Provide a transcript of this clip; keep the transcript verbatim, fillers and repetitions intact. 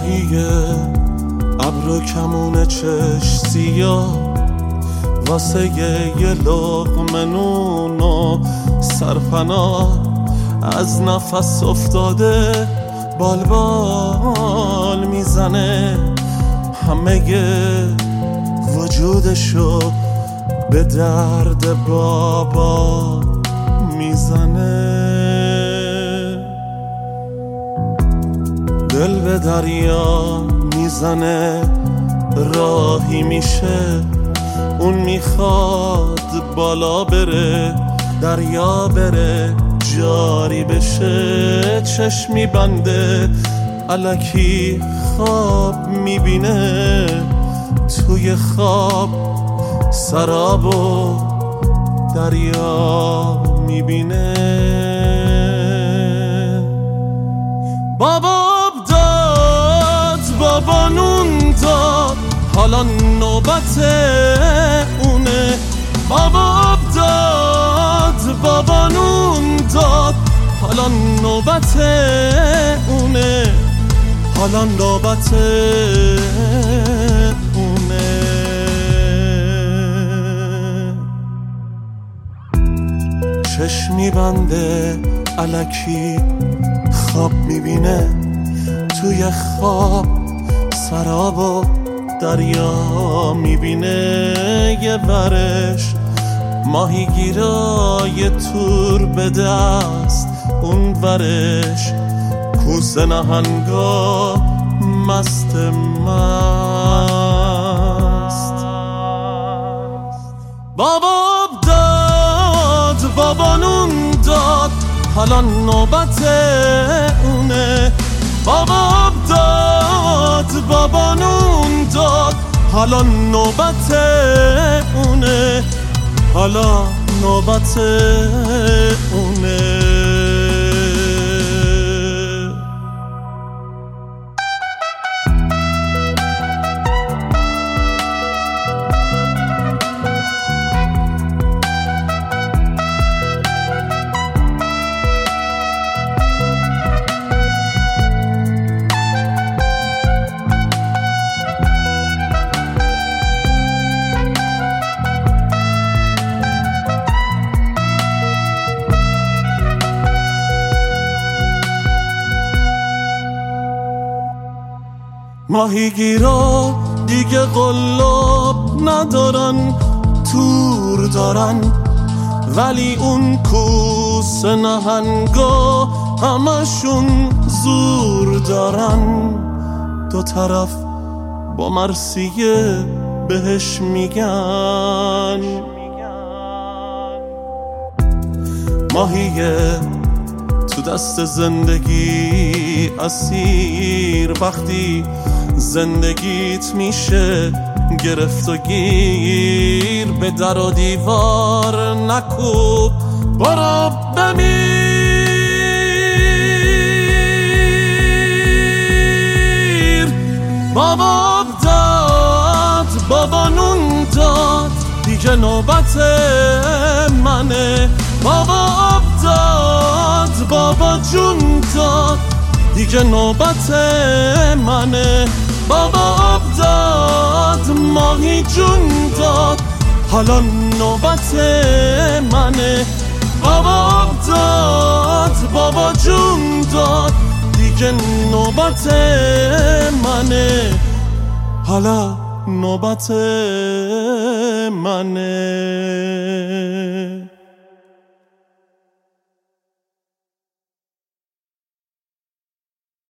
ماهی ابر و کمون چش سیاه واسه یه لقمه نون و سرپناه از نفس افتاده بال بال میزنه، همه وجودشو به درد بابا میزنه. دل به دریا میزنه راهی میشه، اون میخواد بالا بره دریا بره جاری بشه، چشمی بنده الکی خواب میبینه، توی خواب سراب و دریا میبینه. بابا داد بابا نون داد حالا نوبت اونه، بابا داد بابا نون داد حالا نوبت اونه، حالا نوبت اونه. چشمی بنده الکی خواب میبینه، توی خواب سراب و دریا میبینه، یه ورش ماهی گیرای تور به دست، اون ورش کوسه نهنگا مست مست. بابا داد بابا نون داد حالا نوبت اونه، بابا داد بابا نون داد حالا نوبت اونه، حالا نوبت اونه. ماهیگیرا دیگه قلاب ندارن تور دارن، ولی اون کوسه نهنگا همشون زور دارن، دو طرف با مرثیه بهش میگن. ماهیه تو دست زندگی اسیر، وقتی زندگیت میشه گرفت و گیر، به در و دیوار نکوب برو بمیر. بابا داد بابا نون داد دیگه نوبت منه، بابا داد بابا جون داد دیگه نوبت منه، بابا آب داد ماهی جون داد حالا نوبت منه، بابا آب داد بابا جون داد دیگه نوبت منه، حالا نوبت منه.